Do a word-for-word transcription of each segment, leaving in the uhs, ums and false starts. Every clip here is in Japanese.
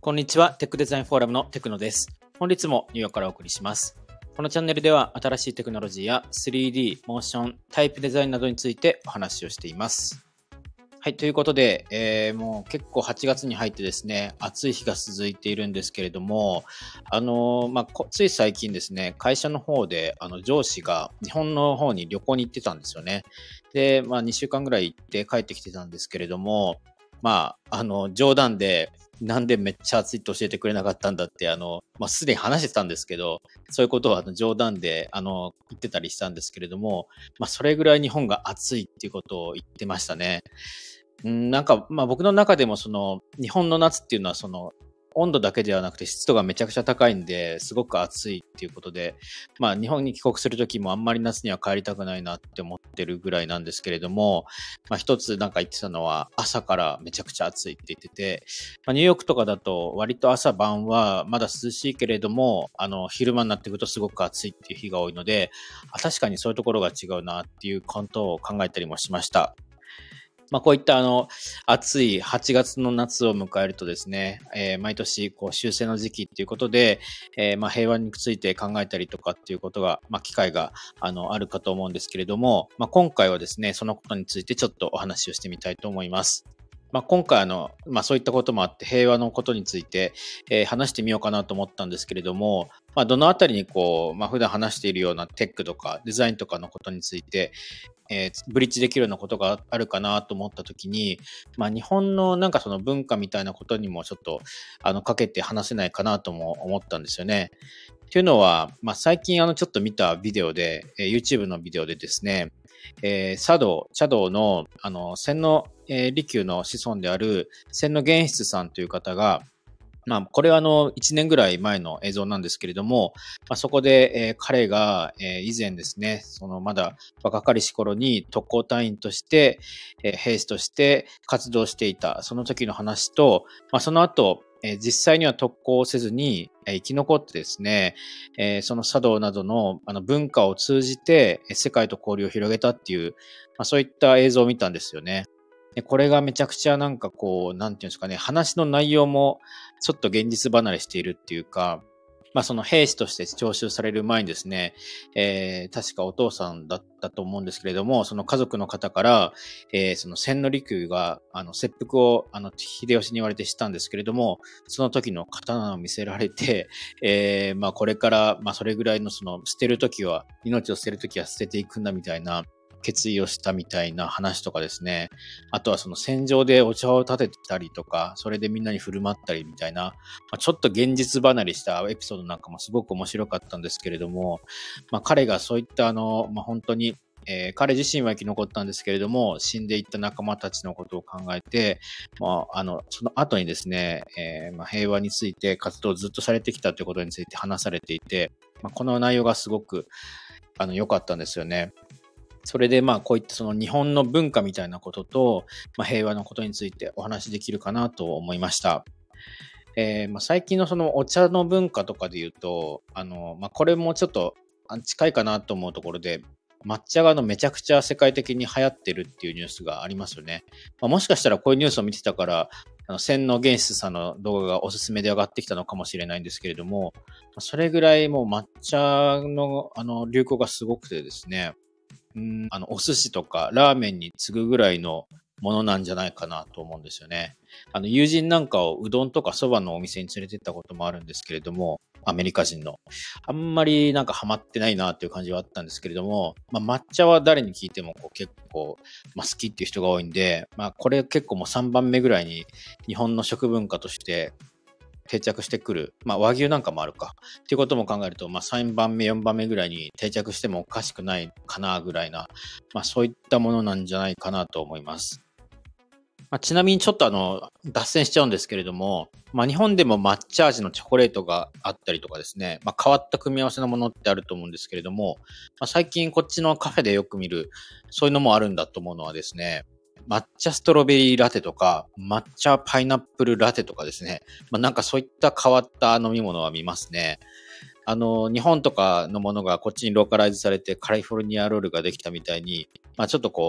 こんにちは。テックデザインフォーラムのテクノです。本日もニューヨークからお送りします。このチャンネルでは新しいテクノロジーや スリーディー、モーション、タイプデザインなどについてお話をしています。はい、ということで、えー、もう結構はちがつに入ってですね、暑い日が続いているんですけれども、あのー、まあ、つい最近ですね、会社の方であの上司が日本の方に旅行に行ってたんですよね。で、まあ、にしゅうかんぐらい行って帰ってきてたんですけれども、まあ、あの、冗談で、なんでめっちゃ暑いって教えてくれなかったんだって、あの、まあ、すでに話してたんですけど、そういうことをあの冗談で、あの、言ってたりしたんですけれども、まあ、それぐらい日本が暑いっていうことを言ってましたね。うん、なんか、まあ僕の中でもその、日本の夏っていうのはその、温度だけではなくて湿度がめちゃくちゃ高いんで、すごく暑いっていうことで、まあ日本に帰国するときもあんまり夏には帰りたくないなって思ってるぐらいなんですけれども、まあ一つなんか言ってたのは朝からめちゃくちゃ暑いって言ってて、まあ、ニューヨークとかだと割と朝晩はまだ涼しいけれども、あの昼間になってくるとすごく暑いっていう日が多いので、あ確かにそういうところが違うなっていうことを考えたりもしました。まあ、こういったあの、暑いはちがつの夏を迎えるとですね、えー毎年こう終戦の時期っていうことで、えーまあ平和について考えたりとかっていうことが、まあ機会があの、あるかと思うんですけれども、まあ今回はですね、そのことについてちょっとお話をしてみたいと思います。まあ、今回あの、まあ、そういったこともあって平和のことについて、えー話してみようかなと思ったんですけれども、まあ、どのあたりにこう、まあ、普段話しているようなテックとかデザインとかのことについて、えーブリッジできるようなことがあるかなと思ったときに、まあ、日本のなんかその文化みたいなことにもちょっとあのかけて話せないかなとも思ったんですよね。というのは、まあ、最近あのちょっと見たビデオで、えー YouTube のビデオでですね、えー、茶道、茶道のあの千の、えー利休の子孫である千の玄室さんという方が、まあ、これはあの、いちねんぐらい前の映像なんですけれども、まあ、そこで、えー彼が、えー以前ですね、そのまだ若かりし頃に特攻隊員として、えー兵士として活動していた、その時の話と、まあ、その後、えー実際には特攻をせずに、えー生き残ってですね、えーその茶道などのあの文化を通じて、えー世界と交流を広げたっていう、まあ、そういった映像を見たんですよね。でこれがめちゃくちゃなんかこう、なんていうんですかね、話の内容もちょっと現実離れしているっていうか、まあその兵士として徴収される前にですね、えー、確かお父さんだったと思うんですけれども、その家族の方から、えー、その千利休が、あの、切腹を、あの、秀吉に言われて知ったんですけれども、その時の刀を見せられて、えー、まあこれから、まあそれぐらいのその、捨てる時は、命を捨てる時は捨てていくんだみたいな、決意をしたみたいな話とかですね。あとはその戦場でお茶を立ててたりとか、それでみんなに振る舞ったりみたいな、まあ、ちょっと現実離れしたエピソードなんかもすごく面白かったんですけれども、まあ、彼がそういったあの、まあ、本当に、えー彼自身は生き残ったんですけれども、死んでいった仲間たちのことを考えて、まあ、あの、その後にですね、えーまあ、平和について活動をずっとされてきたということについて話されていて、まあ、この内容がすごくあの良かったんですよね。それでまあこういったその日本の文化みたいなことと、まあ、平和のことについてお話しできるかなと思いました。えーまあ、最近のそのお茶の文化とかで言うと、あの、まあ、これもちょっとあ近いかなと思うところで、抹茶があのめちゃくちゃ世界的に流行ってるっていうニュースがありますよね。まあ、もしかしたらこういうニュースを見てたから、あの千の原子さんの動画がおすすめで上がってきたのかもしれないんですけれども、まあそれぐらいもう抹茶のあの流行がすごくてですね、うん、あの、お寿司とかラーメンに次ぐぐらいのものなんじゃないかなと思うんですよね。あの、友人なんかをうどんとかそばのお店に連れてったこともあるんですけれども、アメリカ人の。あんまりなんかハマってないなっていう感じはあったんですけれども、まあ、抹茶は誰に聞いてもこう結構、まあ、好きっていう人が多いんで、まあ、これ結構もうさんばんめぐらいに日本の食文化として定着してくる。まあ和牛なんかもあるか。っていうことも考えると、まあさんばんめ、よんばんめぐらいに定着してもおかしくないかなぐらいな、まあそういったものなんじゃないかなと思います。まあ、ちなみにちょっとあの、脱線しちゃうんですけれども、まあ日本でも抹茶味のチョコレートがあったりとかですね、まあ変わった組み合わせのものってあると思うんですけれども、まあ、最近こっちのカフェでよく見る、そういうのもあるんだと思うのはですね、抹茶ストロベリーラテとか、抹茶パイナップルラテとかですね。まあ、なんかそういった変わった飲み物は見ますね。あの、日本とかのものがこっちにローカライズされてカリフォルニアロールができたみたいに、まあちょっとこう、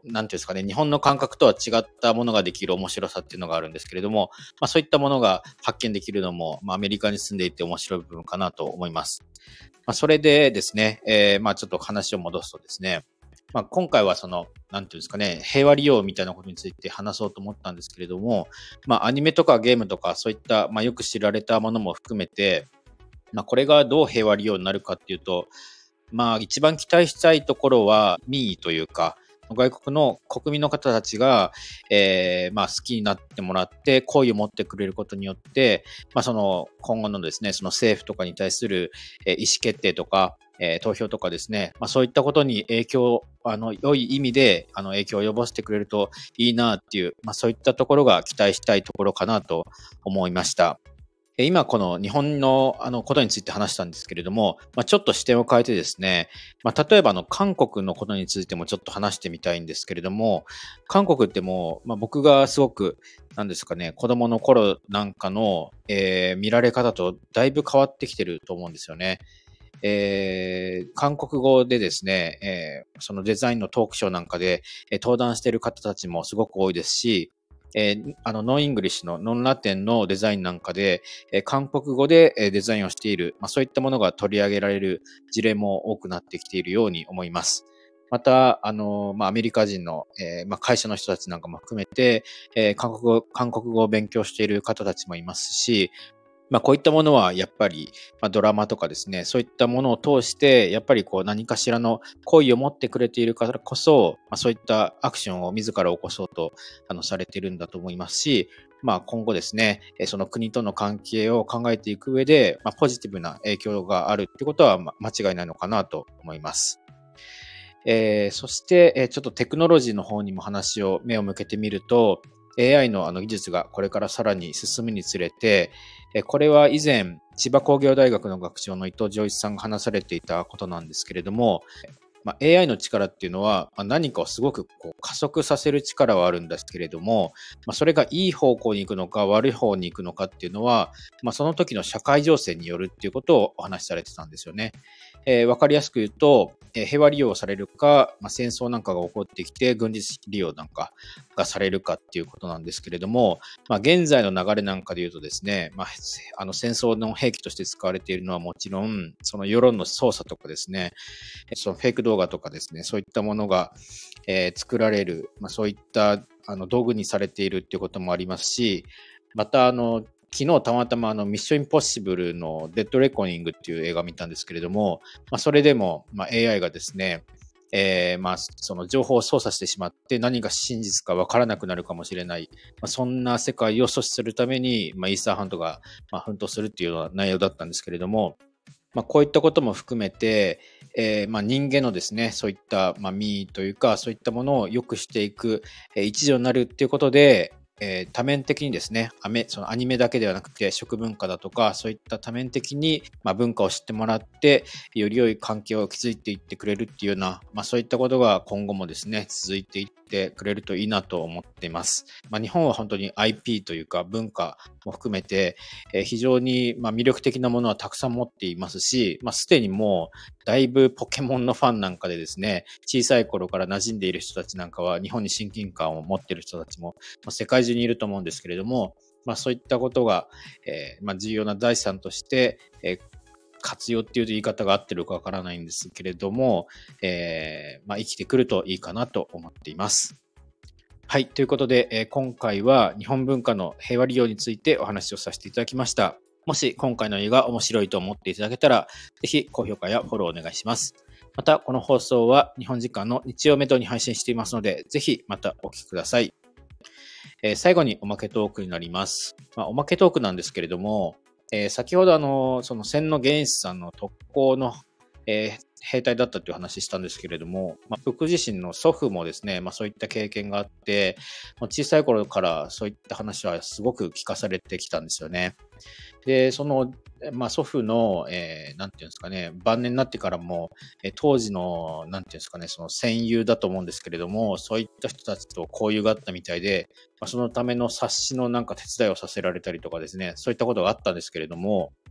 なんていうんですかね、日本の感覚とは違ったものができる面白さっていうのがあるんですけれども、まあそういったものが発見できるのも、まあアメリカに住んでいて面白い部分かなと思います。まあそれでですね、えー、まあちょっと話を戻すとですね、まあ今回はその、なんていうんですかね、平和利用みたいなことについて話そうと思ったんですけれども、まあアニメとかゲームとかそういった、まあよく知られたものも含めて、まあこれがどう平和利用になるかっていうと、まあ一番期待したいところは民意というか、外国の国民の方たちが、えーまあ、好きになってもらって好意を持ってくれることによって、まあ、その今後のですね、その政府とかに対する、えー意思決定とか、えー投票とかですね、まあ、そういったことに影響、あの良い意味であの影響を及ぼしてくれるといいなっていう、まあ、そういったところが期待したいところかなと思いました。今この日本のあのことについて話したんですけれども、まあ、ちょっと視点を変えてですね、まあ、例えばあの韓国のことについてもちょっと話してみたいんですけれども、韓国ってもう、まあ、僕がすごく、なんですかね、子供の頃なんかの、えー見られ方とだいぶ変わってきてると思うんですよね。えー韓国語でですね、えーそのデザインのトークショーなんかで、えー登壇している方たちもすごく多いですし、えーあのノンイングリッシュのノンラテンのデザインなんかで、えー韓国語でえーデザインをしている、まあ、そういったものが取り上げられる事例も多くなってきているように思います。また、あの、まあ、アメリカ人の、えーまあ、会社の人たちなんかも含めて、えー韓国語、韓国語を勉強している方たちもいますし、まあ、こういったものはやっぱり、まあ、ドラマとかですね、そういったものを通して、やっぱりこう何かしらの好意を持ってくれているからこそ、まあ、そういったアクションを自ら起こそうとあのされているんだと思いますし、まあ、今後ですね、えその国との関係を考えていく上で、まあ、ポジティブな影響があるってことはまあ間違いないのかなと思います。えーそして、えーちょっとテクノロジーの方にも話を目を向けてみると、エーアイ のあの技術がこれからさらに進むにつれて、えーこれは以前、千葉工業大学の学長の伊藤浄一さんが話されていたことなんですけれども、まあ、エーアイ の力っていうのは、まあ、何かをすごくこう加速させる力はあるんですけれども、まあ、それがいい方向に行くのか悪い方に行くのかっていうのは、まあ、その時の社会情勢によるっていうことをお話しされてたんですよね。えー、わかりやすく言うと、えー平和利用されるか、まあ、戦争なんかが起こってきて軍事利用なんかがされるかっていうことなんですけれども、まあ、現在の流れなんかで言うとですね、まあ、あの戦争の兵器として使われているのはもちろん、その世論の操作とかですね、そのフェイク動画とかですね、そういったものが、えー作られる、まあ、そういったあの道具にされているっていうこともありますし、またあの昨日たまたまあのミッションインポッシブルのデッドレコニングっていう映画を見たんですけれども、まあ、それでも、まあ、エーアイ がですね、えーまあ、その情報を操作してしまって何が真実かわからなくなるかもしれない、まあ、そんな世界を阻止するために、まあ、イーサーハントが、まあ、奮闘するっていうような内容だったんですけれども、まあ、こういったことも含めて、えーまあ、人間のですね、そういった、まあ、民意というか、そういったものを良くしていく、えー一助になるっていうことで、えー多面的にですね、アメそのアニメだけではなくて、食文化だとか、そういった多面的に、まあ、文化を知ってもらって、より良い関係を築いていってくれるっていうような、まあ、そういったことが今後もですね、続いていってくれるといいなと思っています。まあ、日本は本当に アイピー というか文化も含めて、えー非常にまあ魅力的なものはたくさん持っていますし、まあ、すでにもうだいぶポケモンのファンなんかでですね、小さい頃から馴染んでいる人たちなんかは日本に親近感を持っている人たちも、まあ、世界中にいると思うんですけれども、まあ、そういったことが、えーまあ、重要な財産として、えー活用っていう言い方が合ってるかわからないんですけれども、えーまあ、生きてくるといいかなと思っています。はい。ということで、えー今回は日本文化の平和利用についてお話をさせていただきました。もし今回の映画が面白いと思っていただけたら、ぜひ高評価やフォローお願いします。また、この放送は日本時間の日曜めどに配信していますので、ぜひまたお聞きください。えー最後におまけトークになります。まあ、おまけトークなんですけれども、えー先ほどあの、その千野源一さんの特攻の、えー兵隊だったという話したんですけれども、まあ、僕自身の祖父もですね、まあ、そういった経験があって、まあ小さい頃からそういった話はすごく聞かされてきたんですよね。で、その、まあ、祖父の、えーなんていうんですかね、晩年になってからも、えー当時の、なんていうんですかね、その戦友だと思うんですけれども、そういった人たちと交友があったみたいで、まあ、そのための冊子のなんか手伝いをさせられたりとかですね、そういったことがあったんですけれども、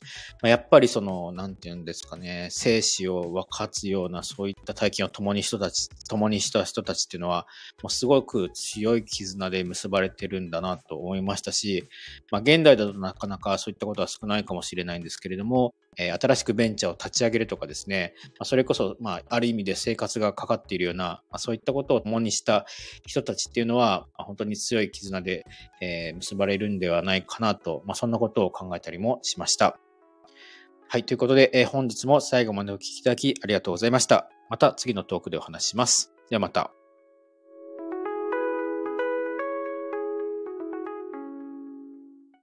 まあ、やっぱりその、なんていうんですかね、生死を分かつようなそういった体験を共に人たち、共にした人たちっていうのは、もうすごく強い絆で結ばれてるんだなと思いましたし、まあ、現代だとなかなかそういったことは少ないかもしれないんですけれども、えー新しくベンチャーを立ち上げるとかですね、まあ、それこそ、まあ、ある意味で生活がかかっているような、まあ、そういったことを共にした人たちっていうのは、まあ本当に強い絆で、えー結ばれるんではないかなと、まあ、そんなことを考えたりもしました。はい。ということで、えー本日も最後までお聞きいただきありがとうございました。また次のトークでお話しします。ではまた。